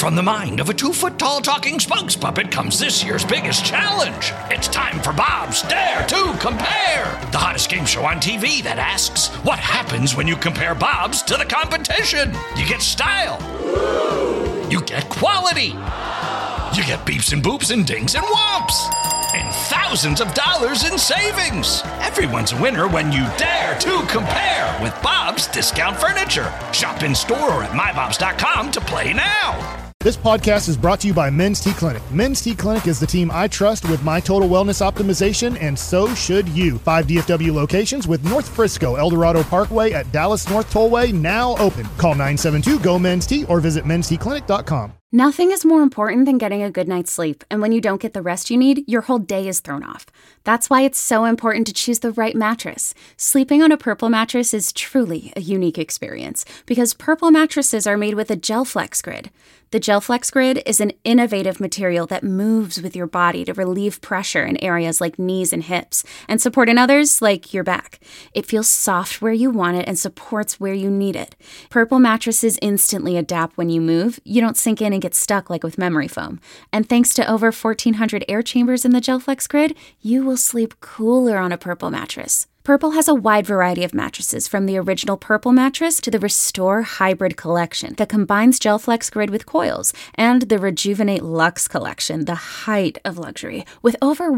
from the mind of a 2-foot-tall talking spokes puppet comes this year's biggest challenge. It's time for Bob's Dare to Compare, the hottest game show on TV that asks, what happens when you compare Bobs to the competition? You get style. You get quality. You get beeps and boops and dings and whomps. And thousands of dollars in savings. Everyone's a winner when you dare to compare with Bob's Discount Furniture. Shop in store or at mybobs.com to play now. This podcast is brought to you by Men's T Clinic. Men's T Clinic is the team I trust with my total wellness optimization, and so should you. 5 DFW locations with North Frisco, El Dorado Parkway at Dallas North Tollway now open. Call 972-GO-MEN'S-T or visit mensteclinic.com. Nothing is more important than getting a good night's sleep, and when you don't get the rest you need, your whole day is thrown off. That's why it's so important to choose the right mattress. Sleeping on a Purple mattress is truly a unique experience because Purple mattresses are made with a GelFlex Grid. The GelFlex Grid is an innovative material that moves with your body to relieve pressure in areas like knees and hips and support in others like your back. It feels soft where you want it and supports where you need it. Purple mattresses instantly adapt when you move. You don't sink in and get stuck like with memory foam. And thanks to over 1,400 air chambers in the GelFlex Grid, you will sleep cooler on a Purple mattress. Purple has a wide variety of mattresses, from the original Purple mattress to the Restore Hybrid collection that combines GelFlex Grid with coils, and the Rejuvenate Luxe collection, the height of luxury, with over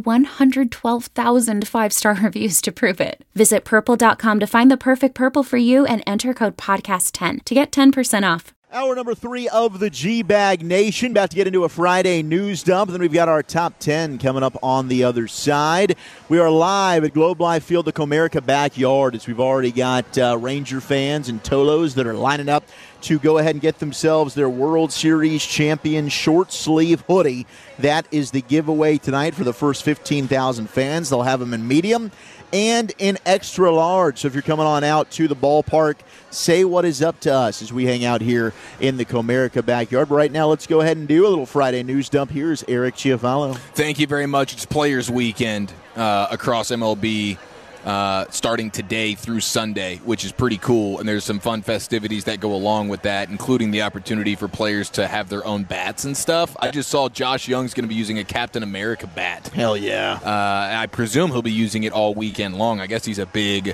112,000 five-star reviews to prove it. Visit purple.com to find the perfect Purple for you and enter code podcast10 to get 10% off. Hour number 3 of the G-Bag Nation. About to get into a Friday news dump. Then we've got our top 10 coming up on the other side. We are live at Globe Life Field, the Comerica backyard, as we've already got Ranger fans and Tolos that are lining up to go ahead and get themselves their World Series champion short sleeve hoodie. That is the giveaway tonight for the first 15,000 fans. They'll have them in medium and in extra large. So if you're coming on out to the ballpark, say what is up to us as we hang out here in the Comerica backyard. But right now, let's go ahead and do a little Friday news dump. Here's Eric Chiafalo. Thank you very much. It's Players Weekend across MLB. Starting today through Sunday, which is pretty cool. And there's some fun festivities that go along with that, including the opportunity for players to have their own bats and stuff. I just saw Josh Young's going to be using a Captain America bat. Hell yeah. I presume he'll be using it all weekend long. I guess he's a big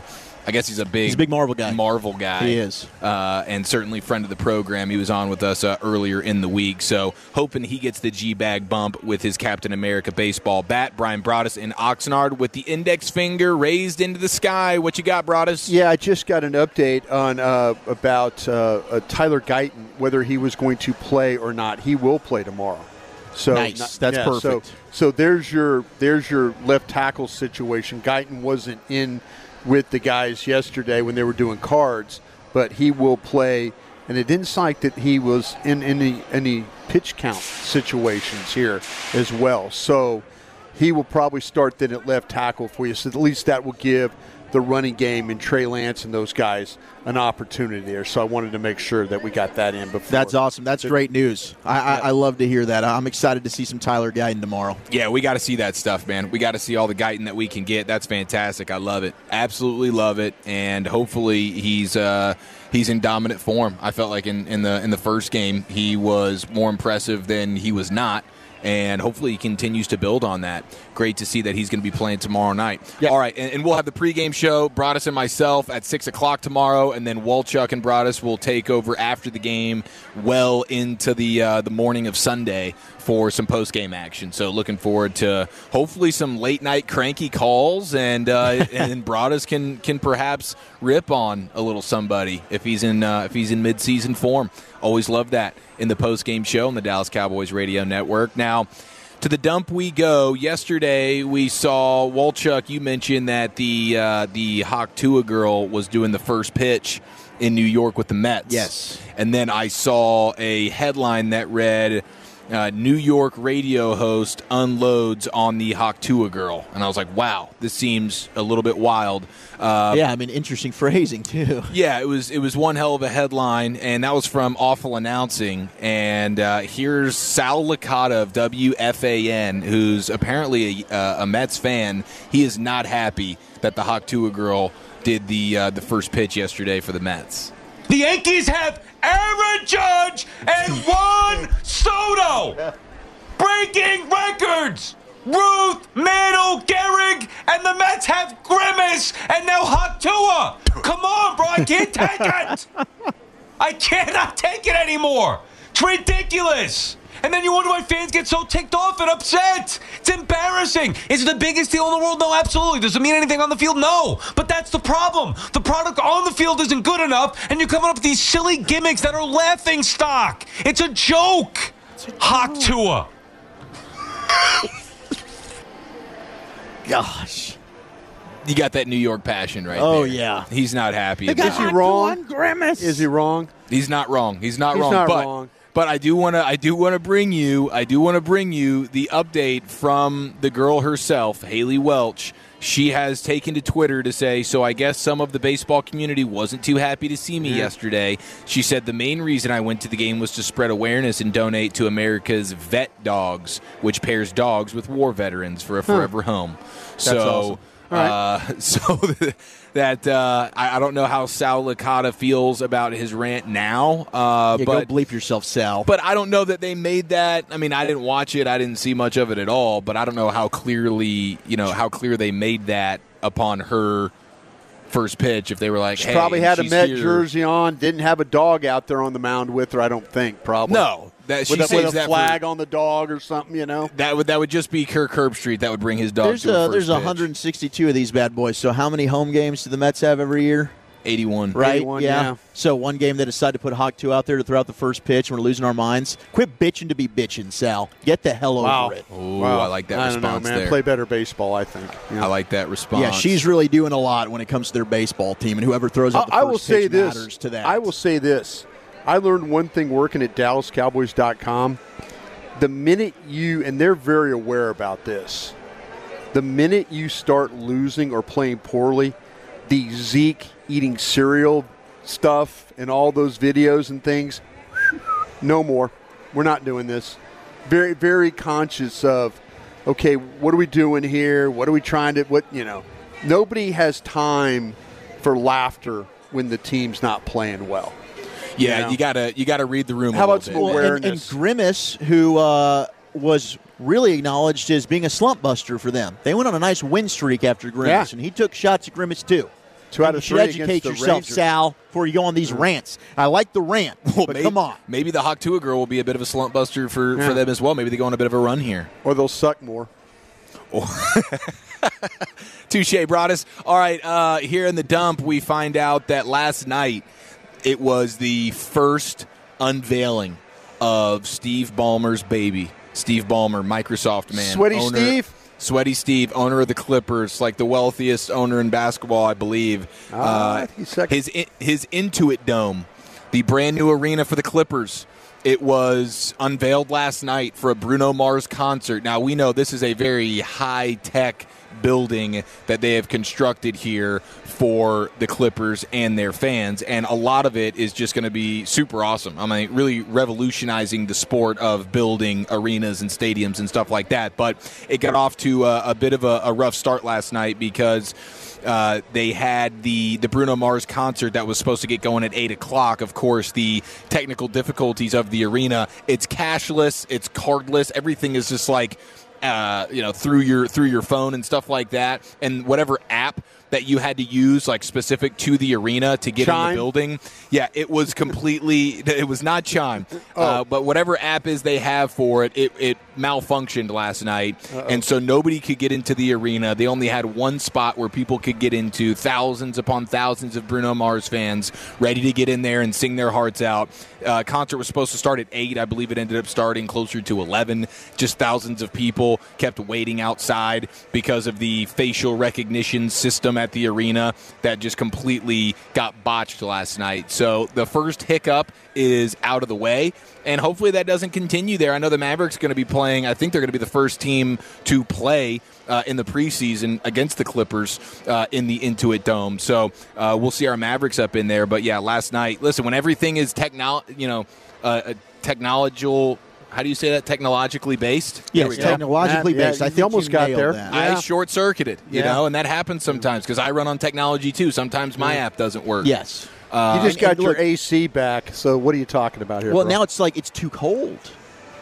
Marvel guy. He is. And certainly friend of the program. He was on with us earlier in the week. So hoping he gets the G-Bag bump with his Captain America baseball bat. Brian Broaddus in Oxnard with the index finger raised into the sky. What you got, Broaddus? Yeah, I just got an update on about Tyler Guyton, whether he was going to play or not. He will play tomorrow. So nice. That's perfect. So there's your left tackle situation. Guyton wasn't in with the guys yesterday when they were doing cards, but he will play. And it didn't sound like that he was in any pitch count situations here as well. So he will probably start then at left tackle for you. So at least that will give the running game and Trey Lance and those guys an opportunity there. So I wanted to make sure that we got that in before. That's awesome. That's great news. I love to hear that. I'm excited to see some Tyler Guyton tomorrow. Yeah, we got to see that stuff, man. We got to see all the Guyton that we can get. That's fantastic. I love it. Absolutely love it. And hopefully he's in dominant form. I felt like in the first game he was more impressive than he was not. And hopefully he continues to build on that. Great to see that he's going to be playing tomorrow night. Yep. All right, and we'll have the pregame show, Broaddus and myself, at 6 o'clock tomorrow, and then Walchuk and Broaddus will take over after the game well into the morning of Sunday for some postgame action. So looking forward to hopefully some late-night cranky calls, and Broaddus can perhaps rip on a little somebody if he's in mid-season form. Always love that in the postgame show on the Dallas Cowboys Radio Network. Now, to the dump we go. Yesterday we saw, Walchuk, you mentioned that the Hawk Tua girl was doing the first pitch in New York with the Mets. Yes. And then I saw a headline that read, New York radio host unloads on the Hawk Tua girl. And I was like, wow, this seems a little bit wild. Interesting phrasing, too. Yeah, it was one hell of a headline, and that was from Awful Announcing. And here's Sal Licata of WFAN, who's apparently a Mets fan. He is not happy that the Hawk Tua girl did the first pitch yesterday for the Mets. The Yankees have Aaron Judge and Juan Soto. now. Breaking records. Ruth, Mantle, Gehrig, and the Mets have Grimace, and now Hatua. Come on, bro, I can't take it. I cannot take it anymore. It's ridiculous. And then you wonder why fans get so ticked off and upset. It's embarrassing. Is it the biggest deal in the world? No, absolutely. Does it mean anything on the field? No. But that's the problem. The product on the field isn't good enough, and you're coming up with these silly gimmicks that are laughing stock. It's a joke. Hatua. Gosh. You got that New York passion right Oh, there. yeah. He's not happy. Is he wrong? Grimace. Is he wrong? He's not wrong. He's not He's wrong. not but, wrong. But I do want to bring you the update from the girl herself, Haley Welch. She has taken to Twitter to say, so I guess some of the baseball community wasn't too happy to see me yesterday. She said the main reason I went to the game was to spread awareness and donate to America's Vet Dogs, which pairs dogs with war veterans for a forever home. That's awesome. I don't know how Sal Licata feels about his rant now. Go bleep yourself, Sal. But I don't know that they made that. I mean, I didn't watch it. I didn't see much of it at all. But I don't know how clear they made that upon her first pitch. If they were like, She hey, probably had a she's Met here. jersey on, didn't have a dog out there on the mound with her, I don't think, probably. No. She With saves a that flag on the dog or something, you know? That would just be Kirk Herbstreit. That would bring his dog There's to a first there's pitch. 162 of these bad boys. So how many home games do the Mets have every year? 81. Right? 81, yeah. So one game they decide to put Hawk 2 out there to throw out the first pitch. We're losing our minds. Quit bitching to be bitching, Sal. Get the hell over it. Ooh, I like that I response don't know, man. there. Play better baseball, I think. Yeah. I like that response. Yeah, she's really doing a lot when it comes to their baseball team, and whoever throws out the I first will say pitch this. matters to that. I will say this. I learned one thing working at DallasCowboys.com. The minute and they're very aware about this, the minute you start losing or playing poorly, the Zeke eating cereal stuff and all those videos and things, no more. We're not doing this. Very, very conscious of, okay, what are we doing here? What are we trying to, nobody has time for laughter when the team's not playing well. Yeah, You know? you gotta read the room. How a about little some bit. awareness? And Grimace, who was really acknowledged as being a slump buster for them. They went on a nice win streak after Grimace, and he took shots at Grimace too. 2 out of 3 You should educate against the yourself, Rangers. Sal, before you go on these rants. I like the rant, but come on. Maybe the Hawk Tua girl will be a bit of a slump buster for them as well. Maybe they go on a bit of a run here. Or they'll suck more. Touche, Broadus. All right, here in the dump, we find out that last night it was the first unveiling of Steve Ballmer's baby. Steve Ballmer, Microsoft man. Sweaty Steve? Sweaty Steve, owner of the Clippers, like the wealthiest owner in basketball, I believe. He's second. His Intuit Dome, the brand new arena for the Clippers. It was unveiled last night for a Bruno Mars concert. Now, we know this is a very high-tech building that they have constructed here for the Clippers and their fans, and a lot of it is just going to be super awesome. I mean, really revolutionizing the sport of building arenas and stadiums and stuff like that. But it got off to a bit of a rough start last night because they had the Bruno Mars concert that was supposed to get going at 8 o'clock. Of course, the technical difficulties of the arena. It's cashless. It's cardless. Everything is just like, through your phone and stuff like that. And whatever app that you had to use, like specific to the arena to get Chime? in the building. Yeah, it was it was not Chime. But whatever app is they have for it, it malfunctioned last night. And so nobody could get into the arena. They only had one spot where people could get into, thousands upon thousands of Bruno Mars fans ready to get in there and sing their hearts out. Concert was supposed to start at 8. I believe it ended up starting closer to 11. Just thousands of people kept waiting outside because of the facial recognition system at the arena that just completely got botched last night. So the first hiccup is out of the way, and hopefully that doesn't continue there. I know the Mavericks are going to be playing. I think they're going to be the first team to play in the preseason against the Clippers in the Intuit Dome. So we'll see our Mavericks up in there. But yeah, last night, listen, when everything is technological, how do you say that? Technologically based? Yes, technologically based. I think you almost got nailed there. that. I short-circuited, and that happens sometimes because I run on technology too. Sometimes my app doesn't work. Yes. You just got and your look, AC back, so what are you talking about here? Well, bro? now it's like it's too cold.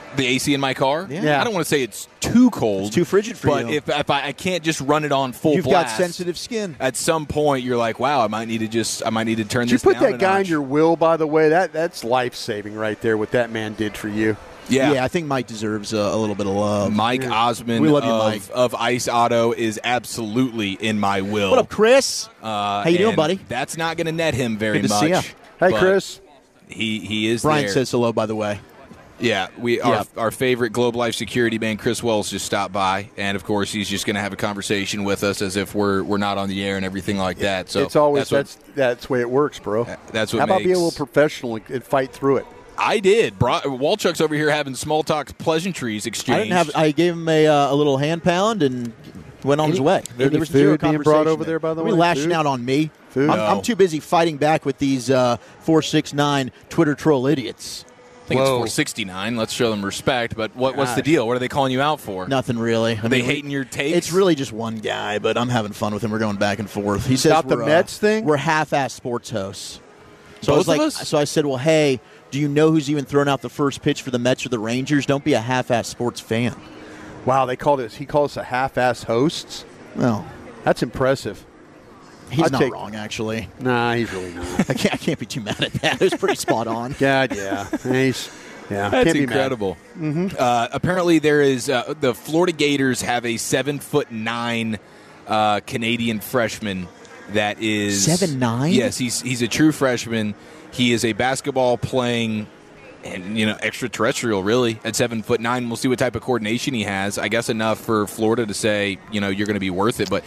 The AC in my car? Yeah. I don't want to say it's too cold. It's too frigid for you. you. But if I can't just run it on full You've blast. got sensitive skin. At some point, you're like, wow, I might need to turn this down Did you a put that guy notch. in your will, by the way? That's life-saving right there, what that man did for you. Yeah. I think Mike deserves a little bit of love. Mike Osmond We love you, Mike. of Ice Auto is absolutely in my will. What up, Chris? How you doing, buddy? That's not going to net him very Good to much. see ya. Hey, but Chris. He is Brian there. says hello, by the way. Yeah, our favorite Globe Life security man, Chris Wells, just stopped by, and of course he's just going to have a conversation with us as if we're not on the air and everything like that. So It's always that's the way it works, bro. That's what How about makes- being a little professional and fight through it? I did. Walchuk's over here having small talk pleasantries exchanged. I gave him a little hand pound and went on his way. Any There was food zero being brought conversation over there, by the Are we way? lashing Food? out on me? Food? I'm too busy fighting back with these 469 Twitter troll idiots. I think it's 469. Let's show them respect. But what's the deal? What are they calling you out for? Nothing really. Are they hating your takes? It's really just one guy, but I'm having fun with him. We're going back and forth. He says About the we're, Mets thing? We're half-ass sports hosts. So Both I of was us? So I said, well, hey, do you know who's even thrown out the first pitch for the Mets or the Rangers? Don't be a half-ass sports fan. Wow, he called us a half-ass hosts? Well, That's impressive. he's I'd not take- wrong, actually. Nah, he's really not. I can't be too mad at that. It was pretty spot on. God, yeah. That's can't be mad. incredible. Apparently, there is the Florida Gators have a 7'9" Canadian freshman that is 7'9"? Yes, he's a true freshman. He is a basketball playing and extraterrestrial really at 7'9". We'll see what type of coordination he has. I guess enough for Florida to say you're going to be worth it. But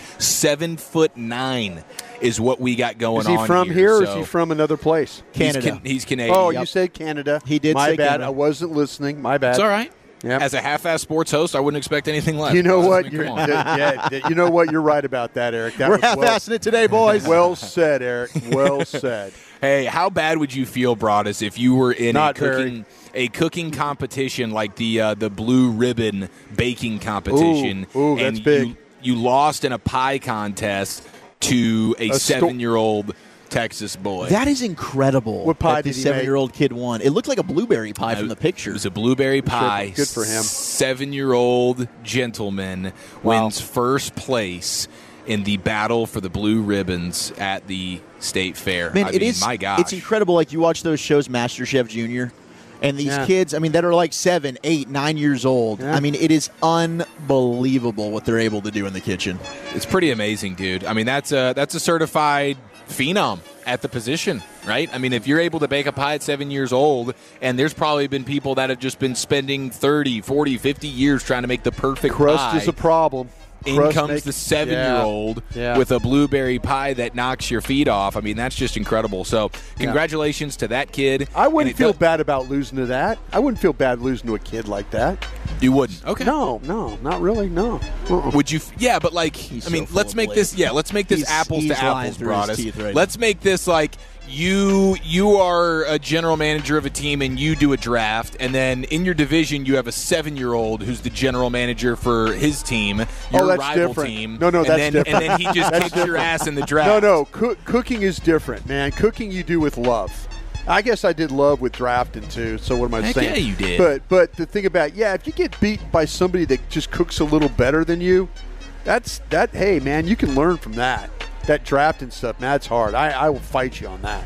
7'9" is what we got going on. Is he from here or is he from another place? Canada. He's Canadian. Oh, Yep. you said Canada. He did My say bad. Canada. I wasn't listening. My bad. It's all right. Yep. As a half-ass sports host, I wouldn't expect anything less. You know I what? mean, You're, come on. you know what? You're right about that, Eric. That We're was half-assing it today, boys. well said, Eric. Well said. Hey, how bad would you feel, Broadus, if you were in Not a cooking competition like the Blue Ribbon baking competition, Ooh, that's and big. you lost in a pie contest to a sto- 7-year-old Texas boy? That is incredible. What pie that the did he make? 7-year-old kid won. It looked like a blueberry pie from the picture. It was a blueberry pie. Good for him. 7-year-old gentleman wins first place in the battle for the blue ribbons at the state fair. Man, I mean, my gosh. It's incredible. Like, you watch those shows, MasterChef Junior, and these Yeah. kids, that are like 7, 8, 9 years old. Yeah. It is unbelievable what they're able to do in the kitchen. It's pretty amazing, dude. That's a certified phenom at the position, right? If you're able to bake a pie at 7 years old, and there's probably been people that have just been spending 30, 40, 50 years trying to make the perfect Crust pie. is a problem. In Crust comes makes- the 7-year-old Yeah. with a blueberry pie that knocks your feet off. That's just incredible. So congratulations to that kid. I wouldn't And feel bad about losing to that. I wouldn't feel bad losing to a kid like that. You wouldn't? Okay. No, not really. No. Would you? Yeah, but He's so full let's of make blade. this. Yeah, let's make this He's apples to lying apples, through his Broadus. teeth right Let's make this like you are a general manager of a team and you do a draft, and then in your division you have a 7-year-old who's the general manager for his team, your that's rival different. team. No, and that's then, different. And then he just That's kicks your different. ass in the draft. No. Cooking is different, man. Cooking you do with love. I guess I did love with drafting too. So what am I Heck saying? yeah, you did. But the thing about if you get beat by somebody that just cooks a little better than you, that. Hey, man, you can learn from that. That drafting stuff, man, that's hard. I will fight you on that.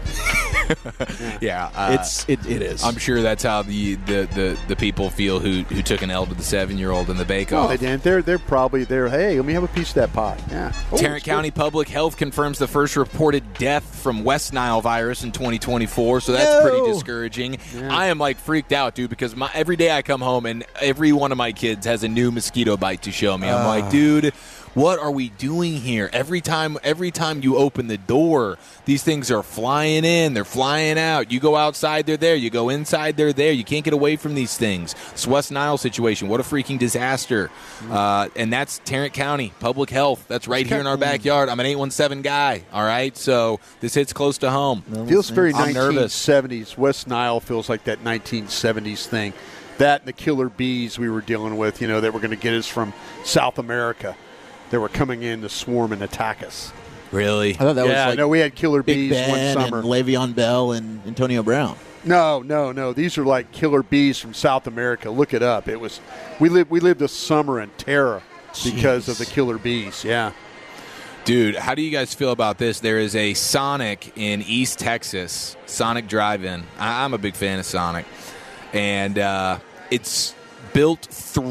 Yeah, It is. I'm sure that's how the people feel who took an L to the 7-year-old in the Bake No, Off. they didn't. They're probably there. Hey, let me have a piece of that pie. Yeah. Tarrant County Public Health confirms the first reported death from West Nile virus in 2024, so that's pretty discouraging. I am freaked out, dude, because every day I come home and every one of my kids has a new mosquito bite to show me. I'm like, dude, what are we doing here? Every time you open the door, these things are flying in, they're flying out. You go outside, they're there. You go inside, they're there. You can't get away from these things. This West Nile situation, what a freaking disaster. And that's Tarrant County Public Health. That's right here in our backyard. I'm an 817 guy, all right? So this hits close to home. Feels very I'm nervous. 1970s. West Nile feels like that 1970s thing. That and the killer bees we were dealing with, that were going to get us from South America. They were coming in to swarm and attack us. Really? I thought that was we had killer Big bees one Ben summer. and Le'Veon Bell and Antonio Brown. No. These are like killer bees from South America. Look it up. We lived a summer in terror because of the killer bees. Yeah. Dude, how do you guys feel about this? There is a Sonic in East Texas, Sonic Drive-In. I'm a big fan of Sonic. And it's built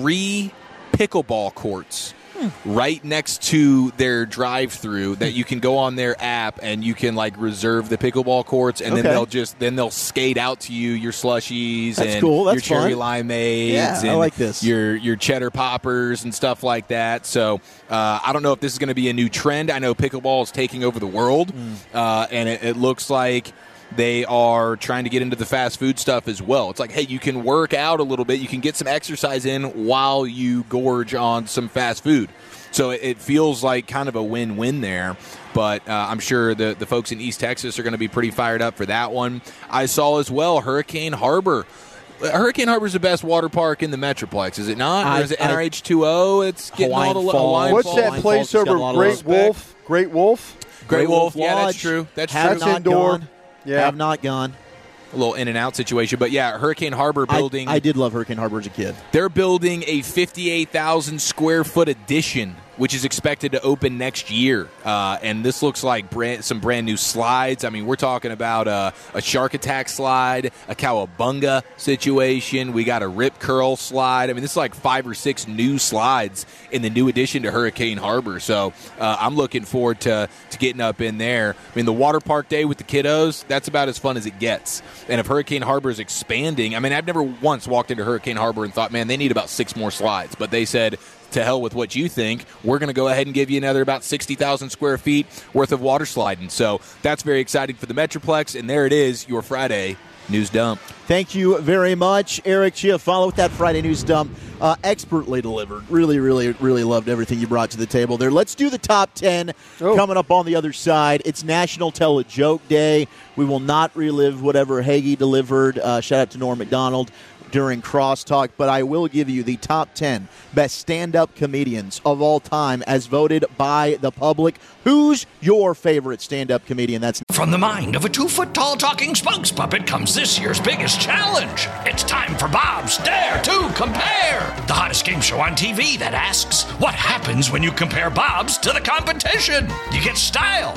3 pickleball courts right next to their drive-through that you can go on their app and you can like reserve the pickleball courts, and then they'll skate out to you your slushies and your cherry limeades and I like this. your cheddar poppers and stuff like that. So I don't know if this is going to be a new trend. I know pickleball is taking over the world, and it looks like they are trying to get into the fast food stuff as well. It's like, hey, you can work out a little bit. You can get some exercise in while you gorge on some fast food. So it feels like kind of a win-win there. But I'm sure the folks in East Texas are going to be pretty fired up for that one. I saw as well Hurricane Harbor. Hurricane Harbor is the best water park in the Metroplex, is it not? Or is it NRH2O? It's getting all the Hawaiian What's that place over Great Wolf? Great Wolf? Great Wolf, yeah, that's true. That's true. Have not gone. Yeah. Have not gone. A little in and out situation. But yeah, Hurricane Harbor building. I did love Hurricane Harbor as a kid. They're building a 58,000 square foot addition, which is expected to open next year. And this looks like some brand new slides. I mean, we're talking about a Shark Attack slide, a Cowabunga situation. We got a Rip Curl slide. I mean, this is like 5 or 6 new slides in the new addition to Hurricane Harbor. So I'm looking forward to getting up in there. I mean, the water park day with the kiddos, that's about as fun as it gets. And if Hurricane Harbor is expanding, I mean, I've never once walked into Hurricane Harbor and thought, man, they need about 6 more slides. But they said, to hell with what you think. We're going to go ahead and give you another about 60,000 square feet worth of water sliding. So that's very exciting for the Metroplex. And there it is, your Friday News Dump. Thank you very much, Eric Chiafalo, with that Friday News Dump. Expertly delivered. Really, really, really loved everything you brought to the table there. Let's do the top 10 coming up on the other side. It's National Tell a Joke Day. We will not relive whatever Hagee delivered. Shout out to Norm Macdonald during Crosstalk, but I will give you the top 10 best stand-up comedians of all time as voted by the public. Who's your favorite stand-up comedian? That's From the mind of a 2-foot-tall talking spokes puppet comes this year's biggest challenge. It's time for Bob's Dare to Compare, the hottest game show on TV that asks, what happens when you compare Bob's to the competition? You get style.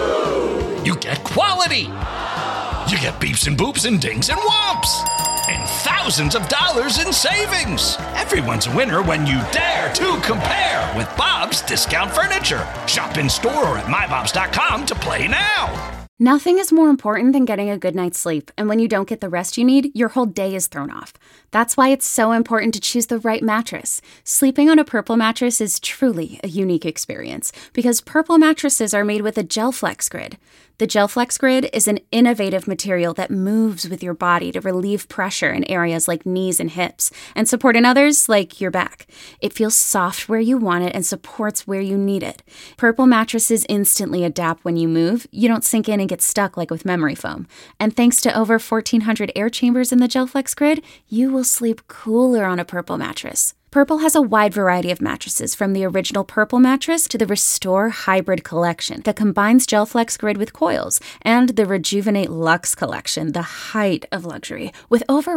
You get quality. You get beeps and boops and dings and whomps. And thousands of dollars in savings. Everyone's a winner when you dare to compare with Bob's Discount Furniture. Shop in store or at mybobs.com to play now. Nothing is more important than getting a good night's sleep, and when you don't get the rest you need, your whole day is thrown off. That's why it's so important to choose the right mattress. Sleeping on a Purple mattress is truly a unique experience, because Purple mattresses are made with a GelFlex Grid. The GelFlex Grid is an innovative material that moves with your body to relieve pressure in areas like knees and hips, and support in others like your back. It feels soft where you want it and supports where you need it. Purple mattresses instantly adapt when you move. You don't sink in and get stuck like with memory foam. And thanks to over 1,400 air chambers in the GelFlex Grid, you will sleep cooler on a Purple mattress. Purple has a wide variety of mattresses, from the original Purple mattress to the Restore Hybrid collection that combines GelFlex Grid with coils, and the Rejuvenate Luxe collection, the height of luxury, with over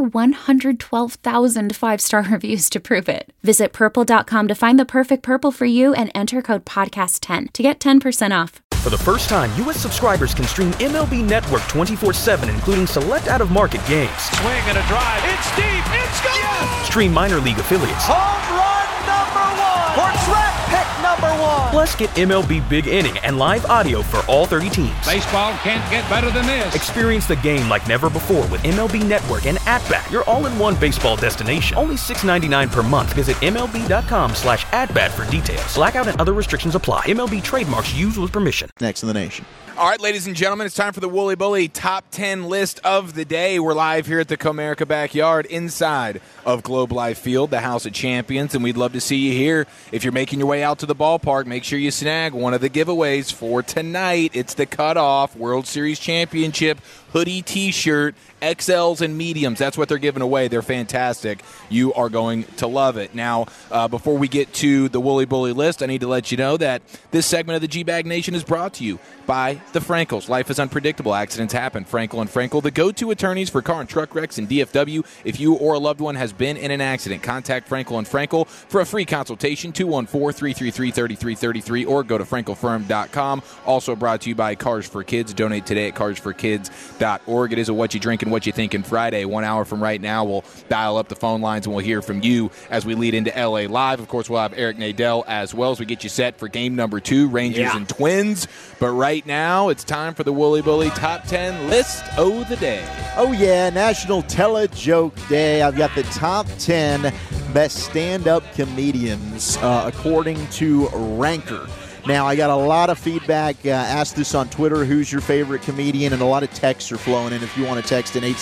112,000 5-star reviews to prove it. Visit purple.com to find the perfect Purple for you and enter code podcast10 to get 10% off. For the first time, U.S. subscribers can stream MLB Network 24/7, including select out-of-market games. Swing and a drive. It's deep. It's gone. Yes! Stream minor league affiliates. Home run number 1. For draft pick number 1. Plus, get MLB Big Inning and live audio for all 30 teams. Baseball can't get better than this. Experience the game like never before with MLB Network and At-Bat, your all-in-one baseball destination. Only $6.99 per month. Visit MLB.com/AtBat for details. Blackout and other restrictions apply. MLB trademarks used with permission. next in the nation. All right, ladies and gentlemen, it's time for the Wooly Bully Top 10 list of the day. We're live here at the Comerica Backyard inside of Globe Life Field, the House of Champions, and we'd love to see you here. If you're making your way out to the ballpark, make sure you snag one of the giveaways for tonight. It's the Cutoff World Series Championship. hoodie, T-shirt, XLs and mediums. That's what they're giving away. They're fantastic. You are going to love it. Now, before we get to the Wooly Bully list, I need to let you know that this segment of the G-Bag Nation is brought to you by the Frankels. Life is unpredictable. Accidents happen. Frankel and Frankel, the go-to attorneys for car and truck wrecks in DFW. If you or a loved one has been in an accident, contact Frankel and Frankel for a free consultation, 214-333-3333, or go to frankelfirm.com. Also brought to you by Cars for Kids. Donate today at carsforkids.org. It is a What You Drinking, What You Thinking Friday. 1 hour from right now, we'll dial up the phone lines and we'll hear from you as we lead into LA Live. Of course, we'll have Eric Nadel as well as we get you set for game number 2, Rangers and Twins. But right now, it's time for the Wooly Bully Top 10 List of the Day. Oh, yeah, National Tele-Joke Day. I've got the top 10 best stand-up comedians, according to Ranker. Now, I got a lot of feedback. Asked this on Twitter, who's your favorite comedian? And a lot of texts are flowing in. If you want to text in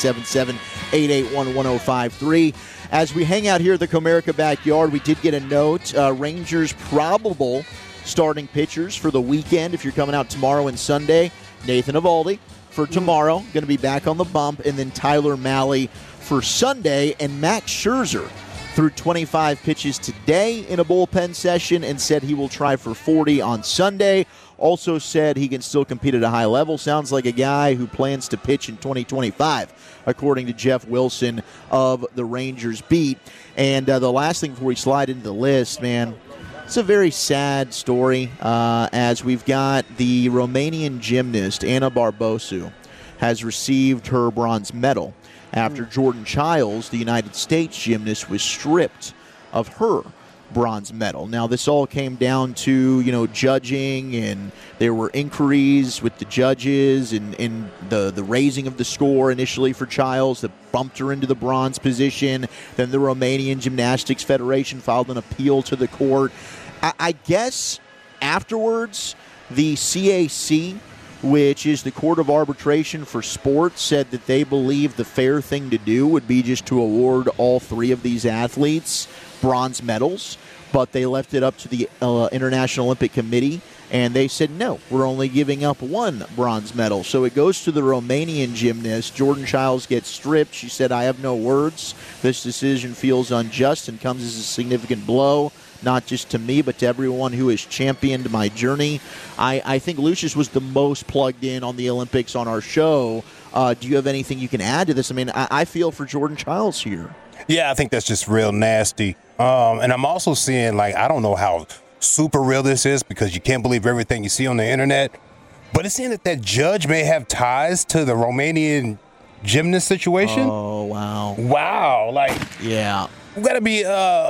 877-881-1053. As we hang out here at the Comerica backyard, we did get a note. Rangers probable starting pitchers for the weekend. If you're coming out tomorrow and Sunday, Nathan Eovaldi for tomorrow, going to be back on the bump. And then Tyler Mahle for Sunday. And Max Scherzer threw 25 pitches today in a bullpen session and said he will try for 40 on Sunday. Also said he can still compete at a high level. Sounds like a guy who plans to pitch in 2025, according to Jeff Wilson of the Rangers beat. And the last thing before we slide into the list, man, it's a very sad story as we've got the Romanian gymnast Ana Barbosu has received her bronze medal after Jordan Childs, the United States gymnast, was stripped of her bronze medal. Now, this all came down to, judging, and there were inquiries with the judges and the raising of the score initially for Childs that bumped her into the bronze position. Then the Romanian Gymnastics Federation filed an appeal to the court. I guess afterwards, the CAC, which is the Court of Arbitration for Sports, said that they believe the fair thing to do would be just to award all 3 of these athletes bronze medals, but they left it up to the International Olympic Committee, and they said, no, we're only giving up 1 bronze medal. So it goes to the Romanian gymnast. Jordan Childs gets stripped. She said, I have no words. This decision feels unjust and comes as a significant blow, not just to me, but to everyone who has championed my journey. I think Lucius was the most plugged in on the Olympics on our show. Do you have anything you can add to this? I mean, I feel for Jordan Childs here. Yeah, I think that's just real nasty. And I'm also seeing, I don't know how super real this is because you can't believe everything you see on the internet, but it's saying that judge may have ties to the Romanian gymnast situation. Oh, wow. Wow. Yeah. We got to be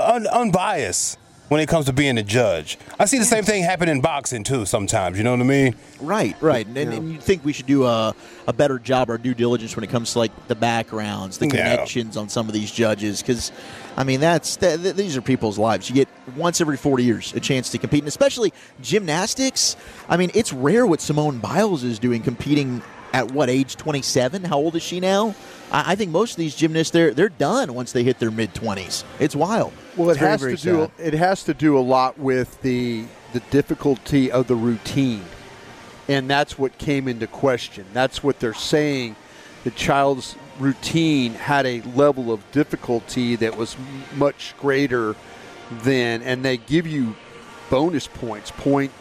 unbiased when it comes to being a judge. I see the same thing happen in boxing, too, sometimes. You know what I mean? Right. And you think we should do a better job, our due diligence, when it comes to, the backgrounds, the connections on some of these judges. Because, I mean, these are people's lives. You get once every 40 years a chance to compete. And especially gymnastics. I mean, it's rare what Simone Biles is doing, competing at what, age 27? How old is she now? I think most of these gymnasts, they're done once they hit their mid-20s. It's wild. Well, it has to do a lot with the difficulty of the routine, and that's what came into question. That's what they're saying. The child's routine had a level of difficulty that was much greater than, and they give you bonus points,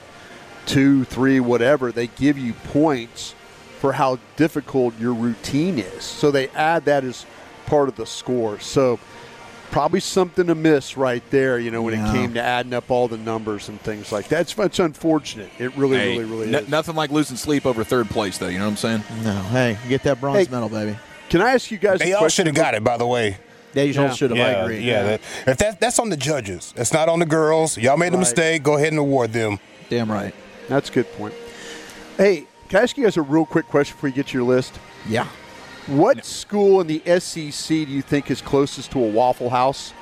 0.2, 3, whatever. They give you points for how difficult your routine is. So they add that as part of the score. So probably something amiss right there, when it came to adding up all the numbers and things like that. It's unfortunate. It really is. Nothing like losing sleep over third place, though. You know what I'm saying? No. Hey, get that bronze medal, baby. Can I ask you guys They all should have got it, by the way. They all should have. I agree. Yeah. If that's on the judges. That's not on the girls. Y'all made a mistake. Go ahead and award them. Damn right. That's a good point. Hey, can I ask you guys a real quick question before you get to your list? Yeah. What school in the SEC do you think is closest to a Waffle House?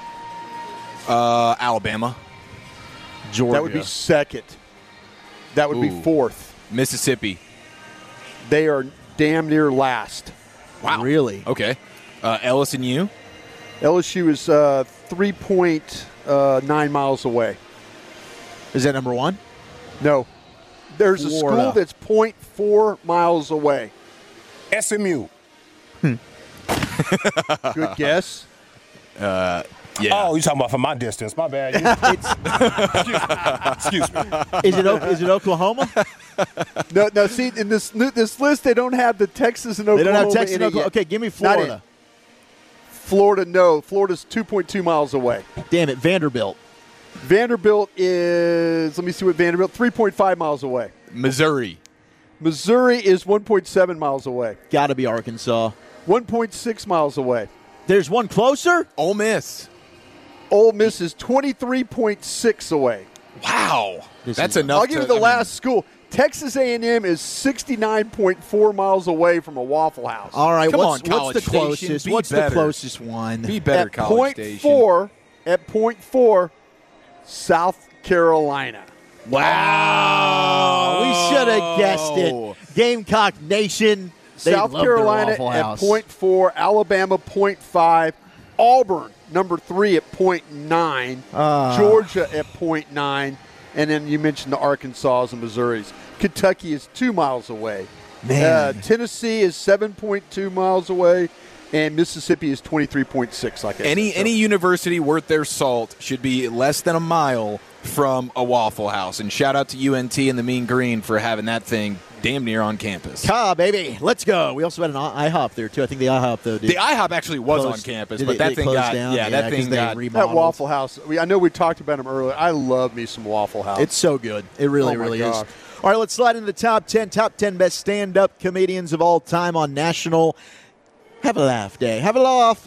Alabama. Georgia. That would be second. That would be fourth. Mississippi. They are damn near last. Wow. Really? Okay. LSU? LSU is 3.9 miles away. Is that number 1? No. There's a school that's 0.4 miles away. SMU. Good guess. Yeah. Oh, you're talking about from my distance. My bad. Excuse me. Is it Oklahoma? No. See, in this list, they don't have the Texas and Oklahoma. They don't have Texas and in it Oklahoma. yet. Okay, give me Not Florida. it. Florida, no. Florida's 2.2 miles away. Damn it, Vanderbilt. Vanderbilt is, let me see what Vanderbilt, 3.5 miles away. Missouri. Missouri is 1.7 miles away. Got to be Arkansas. 1.6 miles away. There's one closer? Ole Miss. Ole Miss is 23.6 away. Wow. That's enough. I'll give you the last school. Texas A&M is 69.4 miles away from a Waffle House. All right, Come what's on, College the Station, closest? be What's better. the closest one? Be better, At College Station. At point 4, South Carolina. Wow. We should have guessed it. Gamecock Nation. They South love their Carolina Waffle at House. point 4, Alabama point 5, Auburn number 3 at point 9, Georgia at point 9, and then you mentioned the Arkansas and Missouris. Kentucky is 2 miles away. Man. Tennessee is 7.2 miles away, and Mississippi is 23.6. Like I said. Any university worth their salt should be less than a mile from a Waffle House. And shout out to UNT and the Mean Green for having that thing damn near on campus. Baby, let's go. We also had an IHOP there too. I think the IHOP though. The IHOP actually was on campus, but that thing got that thing got that Waffle House. I know we talked about them earlier. I love me some Waffle House. It's so good. It really, really is. All right, let's slide into the top 10 best stand-up comedians of all time on National Have a Laugh Day. Have a laugh.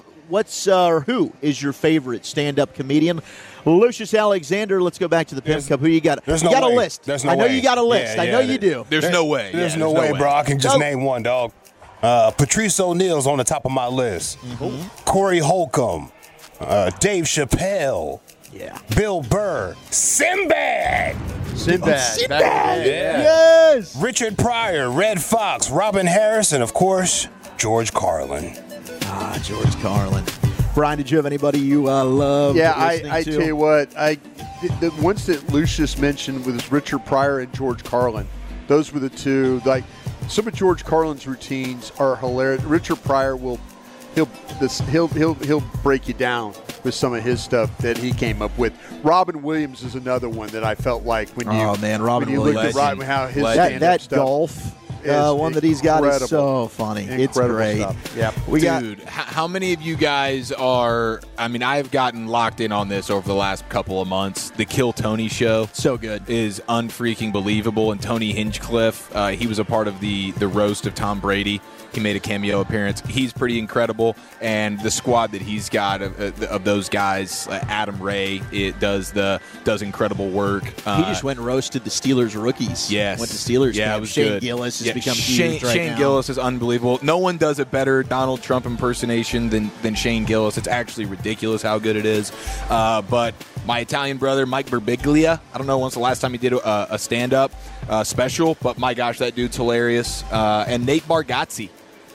Who is your favorite stand-up comedian? Lucius Alexander, let's go back to the Pimp Cup. Who you got? There's you no got way. a list. There's no I know way. you got a list. Yeah, I know you do. There's no way. There's no way, bro. I can just name one, dog. Patrice O'Neal's on the top of my list. Corey Holcomb. Dave Chappelle. Yeah. Bill Burr. Sinbad. Sinbad. Yeah. Yes. Richard Pryor. Red Fox. Robin Harris. And, of course, George Carlin. George Carlin. Brian, did you have anybody you love? Yeah, listening I to? tell you what, the ones that Lucius mentioned was Richard Pryor and George Carlin. Those were the two. Like some of George Carlin's routines are hilarious. Richard Pryor he'll break you down with some of his stuff that he came up with. Robin Williams is another one that I felt like when you Robin when you Williams. looked at Robin, how his that stand-up stuff golf one that he's got is so funny. Incredible It's great. stuff. Yep. Dude, how many of you guys are? I mean, I've gotten locked in on this over the last couple of months. The Kill Tony show, so good, is unfreaking believable. And Tony Hinchcliffe, he was a part of the roast of Tom Brady. He made a cameo appearance. He's pretty incredible, and the squad that he's got of those guys, Adam Ray, does incredible work. He just went and roasted the Steelers rookies. Yes, went to Steelers. Yeah, camp. it was Shane good. Gillis has become huge right Shane now. Gillis is unbelievable. No one does a better Donald Trump impersonation than Shane Gillis. It's actually ridiculous how good it is. But my Italian brother, Mike Birbiglia, I don't know when's the last time he did a stand-up special, but my gosh, that dude's hilarious. And Nate Bargatze.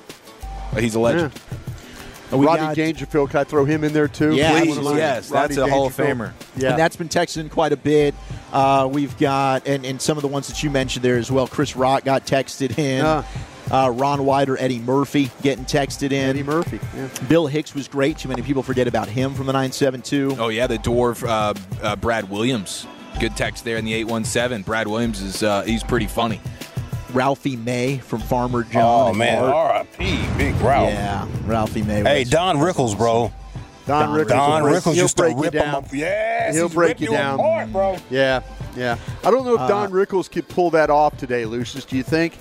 He's a legend. Yeah. Rodney Dangerfield, can I throw him in there too? Yeah, please. Yes, that's a Hall of Famer. Yeah. And that's been texted in quite a bit. We've got, and some of the ones that you mentioned there as well. Chris Rock got texted in. Ron White or Eddie Murphy getting texted in. Eddie Murphy. Yeah. Bill Hicks was great. Too many people forget about him from the 972. Oh, yeah, the dwarf Brad Williams. Good text there in the 817. Brad Williams he's pretty funny. Ralphie May from Farmer John. Oh, man. R.I.P. Big Ralph. Yeah, Ralphie May. Hey, Don Rickles, bro. Don Rickles he'll used to break you rip him down. up. Yes, he'll break you down. Apart, bro. Yeah. I don't know if Don Rickles could pull that off today, Lucius. Do you think?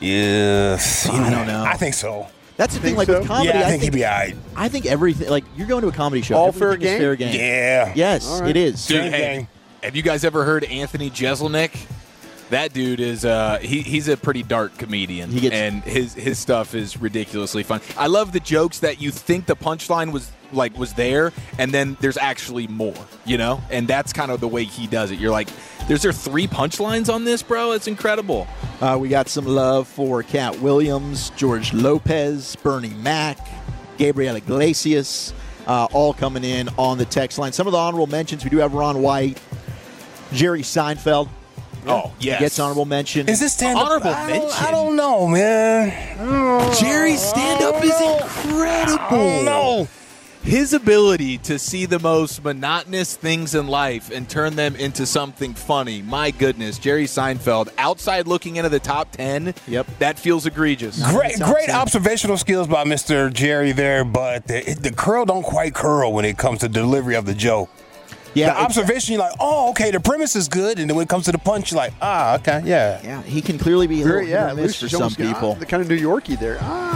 Yes. I don't know. I think so. That's the thing, like with comedy, Yeah, I think he'd be all right. I think everything, like you're going to a comedy show. All everything fair is game? fair game. Yeah. Yes, it is. Dude, hey, have you guys ever heard Anthony Jeselnik? That dude is he's a pretty dark comedian, and his stuff is ridiculously fun. I love the jokes that you think the punchline was there, and then there's actually more, and that's kind of the way he does it. You're like, there's 3 punchlines on this, bro? It's incredible. We got some love for Cat Williams, George Lopez, Bernie Mac, Gabriel Iglesias, all coming in on the text line. Some of the honorable mentions, we do have Ron White, Jerry Seinfeld. Oh, yes. Gets honorable mention. Is this stand-up? Honorable mention? I don't know, man. Jerry's stand-up is incredible. No. His ability to see the most monotonous things in life and turn them into something funny. My goodness, Jerry Seinfeld, outside looking into the top 10, Yep. that feels egregious. Great observational skills by Mr. Jerry there, but the curl don't quite curl when it comes to delivery of the joke. Yeah, the observation, you're like, oh, okay, the premise is good, and then when it comes to the punch, you're like, okay, yeah. Yeah, he can clearly be a little hit or miss for Lucius some almost got people. the kind of New Yorkie there.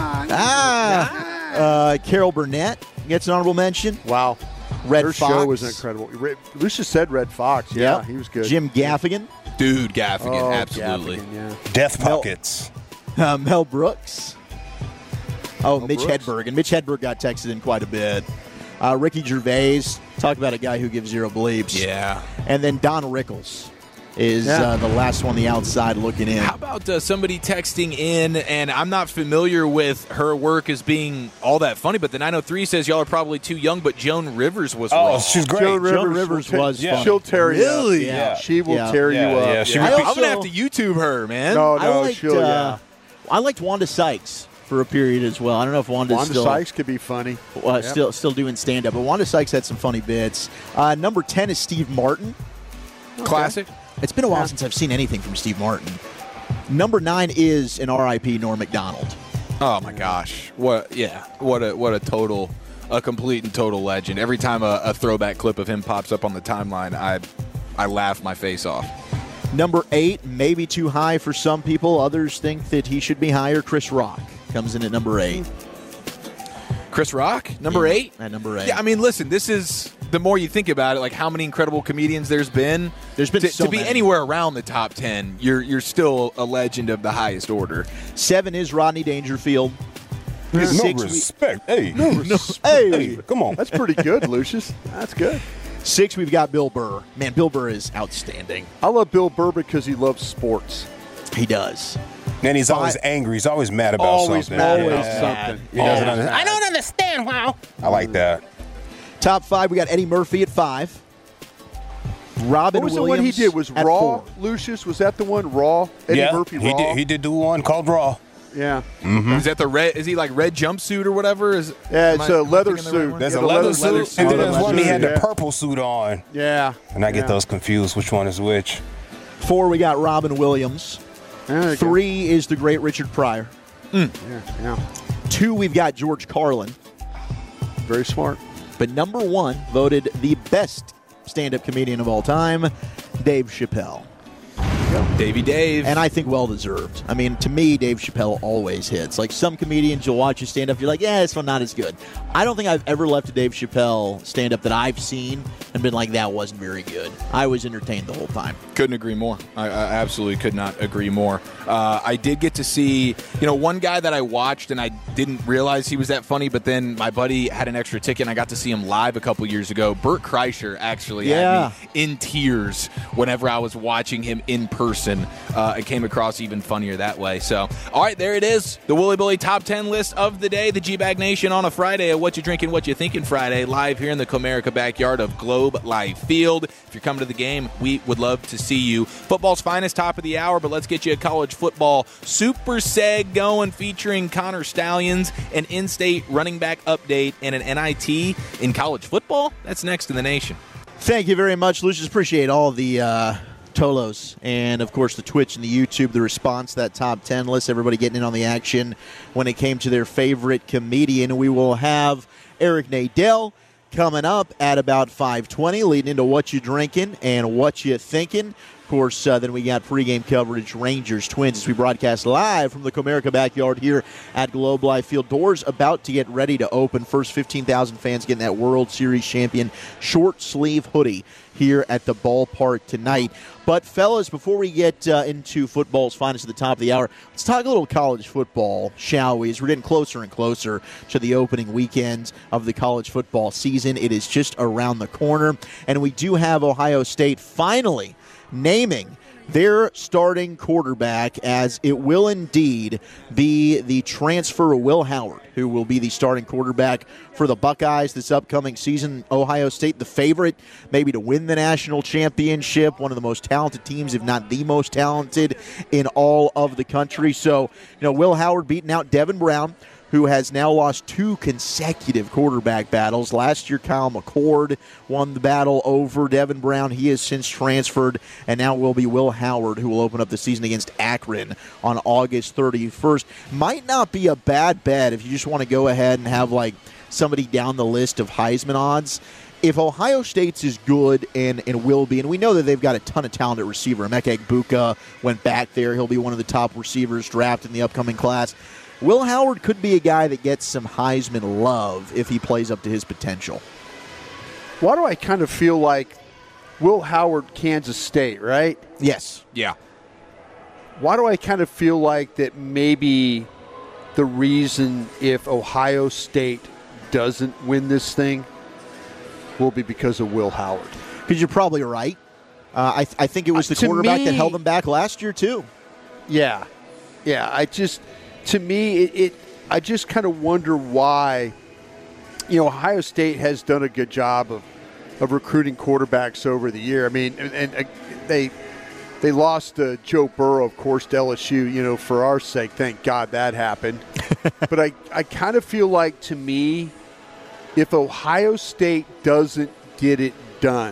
Carol Burnett gets an honorable mention. Wow. Red Her Fox. show was incredible. Lucius said Red Fox. Yeah, Yep. he was good. Jim Gaffigan. Dude, Gaffigan, absolutely. Gaffigan, yeah. Death Pockets. Mel Brooks. Oh, Mitch Brooks. Hedberg. And Mitch Hedberg got texted in quite a bit. Ricky Gervais. Talk about a guy who gives zero bleeps. Yeah. And then Don Rickles is the last one, the outside looking in. How about somebody texting in, and I'm not familiar with her work as being all that funny, but the 903 says y'all are probably too young, but Joan Rivers was raw. She's great. Joan Joan Rivers Rivers was funny. She'll tear you up. Really? Yeah. She will Yeah. tear you up. Yeah, she I I'm also- going to have to YouTube her, man. No, I liked, she'll, I liked Wanda Sykes for a period as well. I don't know if Wanda's Wanda still Sykes could be funny. still doing stand-up, but Wanda Sykes had some funny bits. Number 10 is Steve Martin. Classic. It's been a while since I've seen anything from Steve Martin. Number 9 is an RIP Norm Macdonald. Oh, my gosh. What a complete and total legend. Every time a throwback clip of him pops up on the timeline, I laugh my face off. Number 8, maybe too high for some people. Others think that he should be higher. Chris Rock comes in at number 8. Chris Rock, number 8? At number 8. Yeah, I mean, listen, this is, the more you think about it, like how many incredible comedians there's been. There's been so to be many. anywhere around the top 10, you're still a legend of the highest order. 7 is Rodney Dangerfield. No 6, respect. Hey. Hey. Come on. That's pretty good, Lucius. That's good. 6, we've got Bill Burr. Man, Bill Burr is outstanding. I love Bill Burr because he loves sports. He does. And he's always angry. He's always mad about Always something. mad Yeah. about something. He doesn't understand. I don't understand. Wow. I like that. Top 5, we got Eddie Murphy at 5. Robin What was the Williams one he did? Was at Raw, 4. Lucius? Was that the one, Raw? Eddie Murphy, Raw? He did do one called Raw. Yeah. Is that the red? Is he like red jumpsuit or whatever? Yeah, it's a leather thinking the right suit. one? There's Yeah, a the leather leather suit, and then there's one he had yeah. the purple suit on. Yeah. And I get those confused. Which one is which? 4, we got Robin Williams. There you 3 is the great Richard Pryor. go. Yeah. 2, we've got George Carlin. Very smart. But number 1, voted the best stand-up comedian of all time, Dave Chappelle. Davey Dave. And I think well-deserved. I mean, to me, Dave Chappelle always hits. Like, some comedians, you'll watch you stand up, you're like, yeah, this one not as good. I don't think I've ever left a Dave Chappelle stand-up that I've seen and been like, that wasn't very good. I was entertained the whole time. Couldn't agree more. I absolutely could not agree more. I did get to see, one guy that I watched and I didn't realize he was that funny, but then my buddy had an extra ticket and I got to see him live a couple years ago. Bert Kreischer actually had me in tears whenever I was watching him in person. It came across even funnier that way. So, all right, there it is. The Wooly Bully Top 10 list of the day. The G-Bag Nation on a Friday. What you drinking, what you thinking Friday. Live here in the Comerica backyard of Globe Life Field. If you're coming to the game, we would love to see you. Football's finest, top of the hour, but let's get you a college football super seg going featuring Connor Stallions, an in-state running back update, and an NIT in college football. That's next in the nation. Thank you very much, Lucius. Appreciate all the Tolos and, of course, the Twitch and the YouTube, the response to that top 10 list, everybody getting in on the action when it came to their favorite comedian. We will have Eric Nadel coming up at about 5:20, leading into What You Drinking and What You Thinking. Of course, then we got pregame coverage, Rangers, Twins, as we broadcast live from the Comerica backyard here at Globe Life Field. Doors about to get ready to open. First 15,000 fans getting that World Series champion short sleeve hoodie here at the ballpark tonight. But, fellas, before we get into football's finest at the top of the hour, let's talk a little college football, shall we? As we're getting closer and closer to the opening weekend of the college football season. It is just around the corner. And we do have Ohio State finally naming their starting quarterback, as it will indeed be the transfer Will Howard, who will be the starting quarterback for the Buckeyes this upcoming season. Ohio State, the favorite maybe to win the national championship, one of the most talented teams, if not the most talented in all of the country. So, Will Howard beating out Devin Brown, who has now lost 2 consecutive quarterback battles. Last year, Kyle McCord won the battle over Devin Brown. He has since transferred, and now it will be Will Howard who will open up the season against Akron on August 31st. Might not be a bad bet if you just want to go ahead and have somebody down the list of Heisman odds. If Ohio State's is good and will be, and we know that they've got a ton of talent at receiver. Emeka Egbuka went back there. He'll be one of the top receivers drafted in the upcoming class. Will Howard could be a guy that gets some Heisman love if he plays up to his potential. Why do I kind of feel like Will Howard, Kansas State, right? Yes. Yeah. Why do I kind of feel like that maybe the reason if Ohio State doesn't win this thing will be because of Will Howard? Because you're probably right. I think it was the quarterback that held them back last year, too. Yeah. To me, I just kind of wonder why, Ohio State has done a good job of recruiting quarterbacks over the year. I mean, and they lost Joe Burrow, of course, to LSU, for our sake. Thank God that happened. But I kind of feel like, to me, if Ohio State doesn't get it done,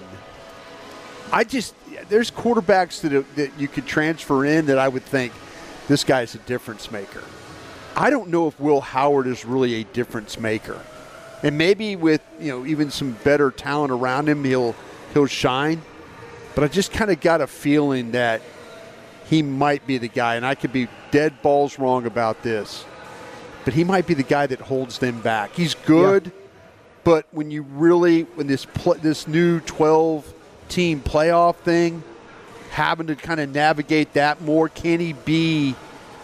there's quarterbacks that you could transfer in that I would think this guy's a difference maker. I don't know if Will Howard is really a difference maker. And maybe with, even some better talent around him, he'll shine. But I just kind of got a feeling that he might be the guy, and I could be dead balls wrong about this, but he might be the guy that holds them back. He's good, but when this new 12-team playoff thing, having to kind of navigate that more, can he be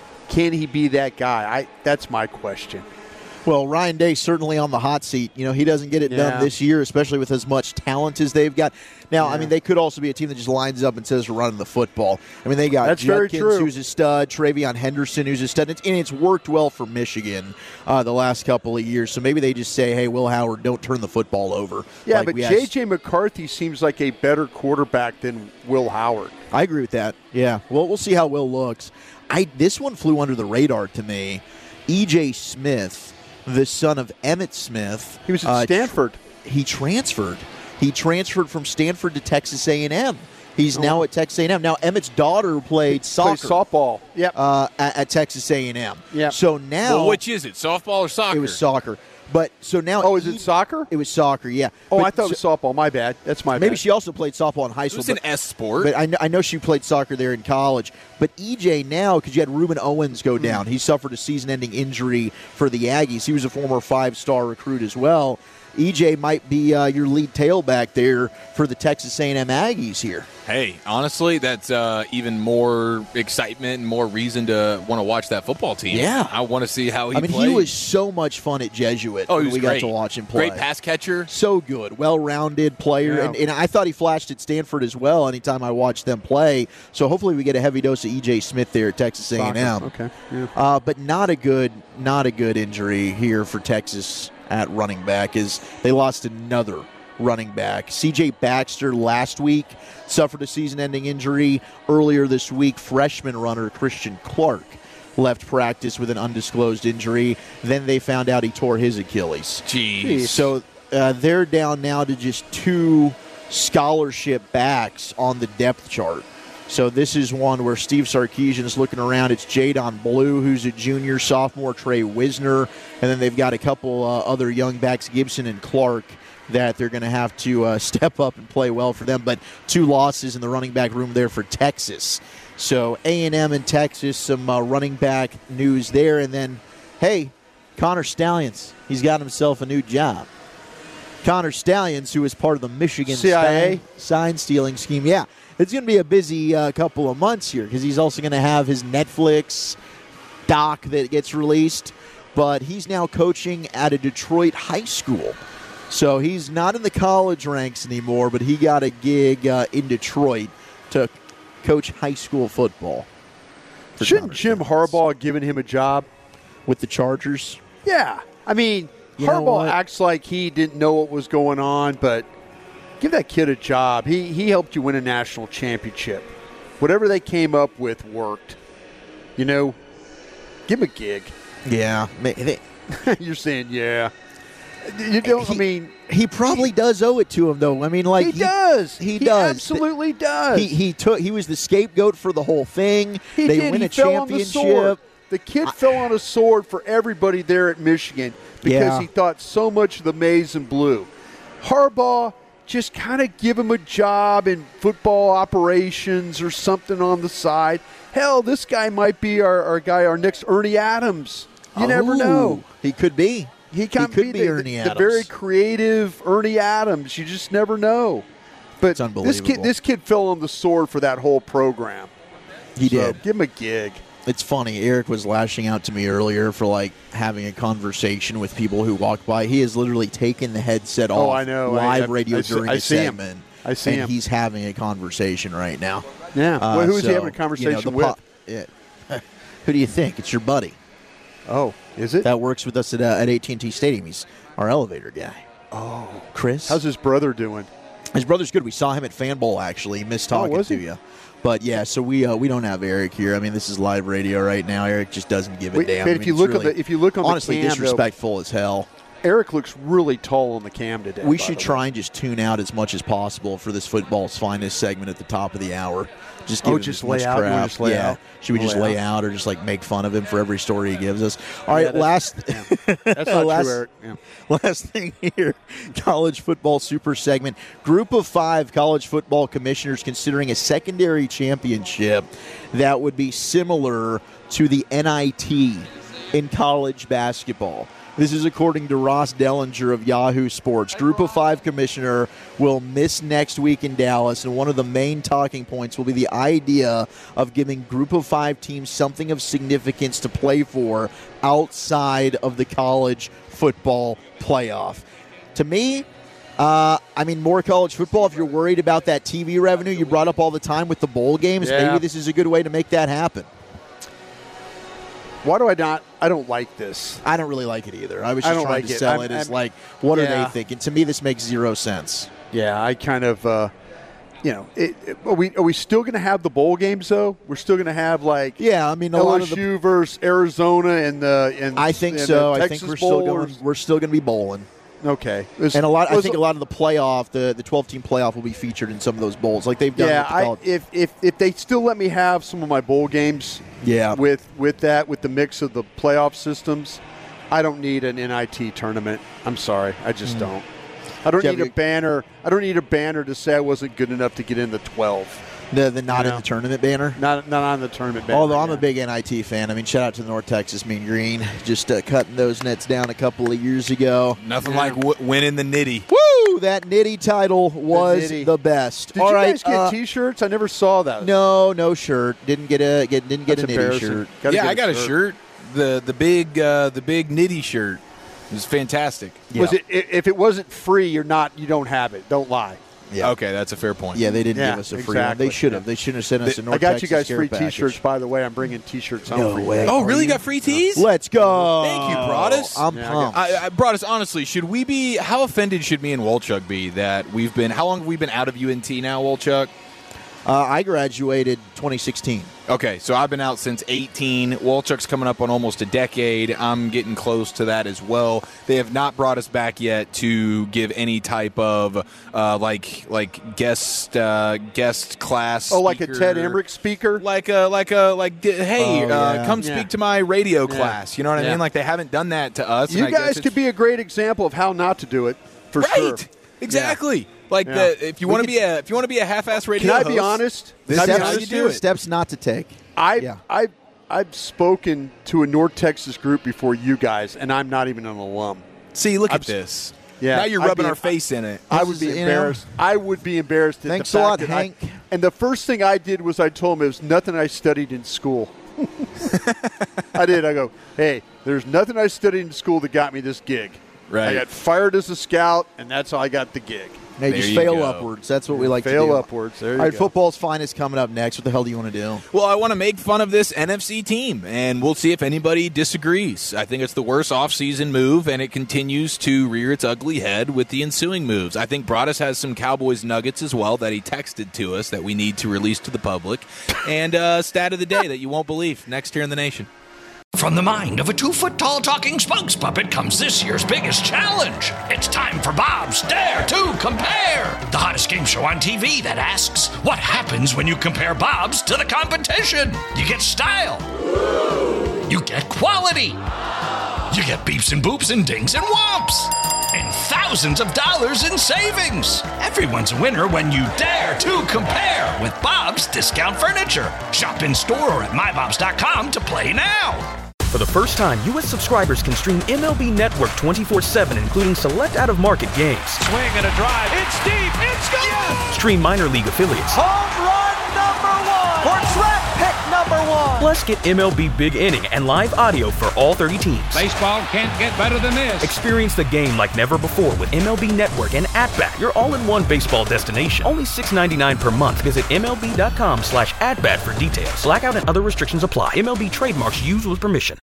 that guy? That's my question. Well, Ryan Day certainly on the hot seat. He doesn't get it done this year, especially with as much talent as they've got. Now, I mean, they could also be a team that just lines up and says we're running the football. I mean, they got Judkins, who's a stud, Travion Henderson, who's a stud, and it's worked well for Michigan the last couple of years. So maybe they just say, hey, Will Howard, don't turn the football over. Yeah, but J.J. McCarthy seems like a better quarterback than Will Howard. I agree with that. Yeah, well, we'll see how Will looks. This one flew under the radar to me. E.J. Smith, the son of Emmitt Smith. He was at Stanford. He transferred. He transferred from Stanford to Texas A&M. He's now at Texas A&M. Now, Emmitt's daughter played soccer. Softball. Yep. At Texas A&M. Yeah. So now. Well, which is it, softball or soccer? It was soccer. But so now. Oh, is it soccer? It was soccer, yeah. Oh, I thought it was softball. My bad. That's my bad. Maybe she also played softball in high school. It's an S sport. But I know she played soccer there in college. But EJ now, because you had Reuben Owens go down, he suffered a season-ending injury for the Aggies. He was a former 5-star recruit as well. EJ might be your lead tailback there for the Texas A&M Aggies here. Hey, honestly, that's even more excitement and more reason to want to watch that football team. Yeah. I want to see how he plays. He was so much fun at Jesuit. Oh, he was we great. got to watch him play. Great pass catcher. So good. Well-rounded player. Yeah. And I thought he flashed at Stanford as well anytime I watched them play. So hopefully we get a heavy dose of E.J. Smith there at Texas A&M. Okay. Yeah. But not a good injury here for Texas at running back, is they lost another running back. C.J. Baxter last week suffered a season-ending injury. Earlier this week, freshman runner Christian Clark left practice with an undisclosed injury. Then they found out he tore his Achilles. Jeez. So they're down now to just 2 scholarship backs on the depth chart. So this is one where Steve Sarkisian is looking around. It's Jadon Blue, who's a junior, sophomore, Trey Wisner, and then they've got a couple other young backs, Gibson and Clark, that they're going to have to step up and play well for them. But 2 losses in the running back room there for Texas. So A&M and Texas, some running back news there. And then, hey, Connor Stalions, he's got himself a new job. Connor Stalions, who is part of the Michigan CIA sign-stealing scheme. Yeah, it's going to be a busy couple of months here because he's also going to have his Netflix doc that gets released. But he's now coaching at a Detroit high school. So he's not in the college ranks anymore, but he got a gig in Detroit to coach high school football. Shouldn't Jim Harbaugh have given him a job? With the Chargers? Yeah. I mean, Harbaugh acts like he didn't know what was going on, but give that kid a job. He helped you win a national championship. Whatever they came up with worked. You know, give him a gig. Yeah. You're saying, yeah. You don't. He probably does owe it to him, though. I mean, like he does. He does. Absolutely does. He was the scapegoat for the whole thing. They win a championship. The kid fell on a sword for everybody there at Michigan because he thought so much of the maize and blue. Harbaugh, just kind of give him a job in football operations or something on the side. Hell, this guy might be our next Ernie Adams. You never know. He could be. He could be Ernie Adams. The very creative Ernie Adams. You just never know. But it's unbelievable. This kid fell on the sword for that whole program. He did. Give him a gig. It's funny. Eric was lashing out to me earlier for like having a conversation with people who walked by. He has literally taken the headset off. I know. Live radio during a segment. I see him. He's having a conversation right now. Yeah. Who is he having a conversation with? Who do you think? It's your buddy. Oh, is it? That works with us at AT&T Stadium. He's our elevator guy. Oh, Chris. How's his brother doing? His brother's good. We saw him at Fan Bowl, actually. He missed talking to you. But, yeah, so we don't have Eric here. I mean, this is live radio right now. Eric just doesn't give a damn. But if you look on the honestly, cam, disrespectful as hell. Eric looks really tall on the cam today. We should try and just tune out as much as possible for this football's finest segment at the top of the hour. Just give him as much crap. Should we just lay out or just like make fun of him for every story he gives us? All right, that's not true, Eric. Yeah. Last thing here, college football super segment. Group of 5 college football commissioners considering a secondary championship that would be similar to the NIT in college basketball. This is according to Ross Dellinger of Yahoo Sports. Group of 5 commissioner will miss next week in Dallas, and one of the main talking points will be the idea of giving Group of 5 teams something of significance to play for outside of the college football playoff. To me, more college football. If you're worried about that TV revenue you brought up all the time with the bowl games, maybe this is a good way to make that happen. Why do I not? I don't like this. I don't really like it either. I was just trying to sell it as what are they thinking? To me, this makes 0 sense. Yeah, I kind of, are we still going to have the bowl games though? We're still going to have LSU versus Arizona and I think so. I think we're still going to be bowling. Okay, I think a lot of the playoff, the 12-team playoff, will be featured in some of those bowls, like they've done. Yeah, if they still let me have some of my bowl games, with the mix of the playoff systems, I don't need an NIT tournament. I'm sorry, I just don't. I don't need a banner. I don't need a banner to say I wasn't good enough to get in the 12. The not in the tournament banner? Not on the tournament banner. Although I'm a big NIT fan. I mean, shout out to North Texas Mean Green. Just cutting those nets down a couple of years ago. Nothing like winning the Nitty. Woo! That Nitty title was the best. Did you guys get T-shirts? I never saw that. No shirt. Didn't get a Nitty shirt. I got a shirt. The big Nitty shirt. It was fantastic. Yeah. Was it? If it wasn't free, you don't have it. Don't lie. Yeah. Okay, that's a fair point. Yeah, they didn't give us a free one. They should have. They shouldn't have sent us a North Texas. I got you guys free package. T-shirts, by the way. I'm bringing T-shirts home for you. Way. Oh, really? You got free tees? Let's go. Thank you, Broadus. I'm pumped. Broadus, honestly, how offended should me and Wolchuk be that how long have we been out of UNT now, Wolchuk? I graduated 2016. Okay, so I've been out since 18. Wolchuk's coming up on almost a decade. I'm getting close to that as well. They have not brought us back yet to give any type of guest class. Oh, like a Ted Emmerich speaker? Come speak to my radio class. You know what I mean? Like they haven't done that to us. You guys could be a great example of how not to do it. For sure. Exactly. Yeah. If you want to be a half-ass radio host, can I be honest? This is how you do it. Steps not to take. I've spoken to a North Texas group before you guys, and I'm not even an alum. See, look at this. Yeah, now you're rubbing our face in it. I would be embarrassed. I would be embarrassed. Thanks a lot, Hank. And the first thing I did was I told him it was nothing I studied in school. I did. I go, hey, there's nothing I studied in school that got me this gig. Right. I got fired as a scout, and that's how I got the gig. Hey, just fail upwards. That's what we like to do. Fail upwards. There you All right, go. football's finest coming up next. What the hell do you want to do? Well, I want to make fun of this NFC team, and we'll see if anybody disagrees. I think it's the worst offseason move, and it continues to rear its ugly head with the ensuing moves. I think Broadus has some Cowboys nuggets as well that he texted to us that we need to release to the public. And stat of the day that you won't believe next here in the nation. From the mind of a 2-foot-tall talking spokes puppet comes this year's biggest challenge. It's time for Bob's Dare to Compare, the hottest game show on TV that asks, what happens when you compare Bob's to the competition? You get style. You get quality. You get beeps and boops and dings and whomps. And thousands of dollars in savings. Everyone's a winner when you dare to compare with Bob's Discount Furniture. Shop in store or at mybobs.com to play now. For the first time, U.S. subscribers can stream MLB Network 24/7, including select out-of-market games. Swing and a drive. It's deep. It's gone. Yes. Stream minor league affiliates. Home run number 1. Or track pick number 1. Plus, get MLB Big Inning and live audio for all 30 teams. Baseball can't get better than this. Experience the game like never before with MLB Network and At-Bat, your all-in-one baseball destination. Only $6.99 per month. Visit MLB.com/AtBat for details. Blackout and other restrictions apply. MLB trademarks used with permission.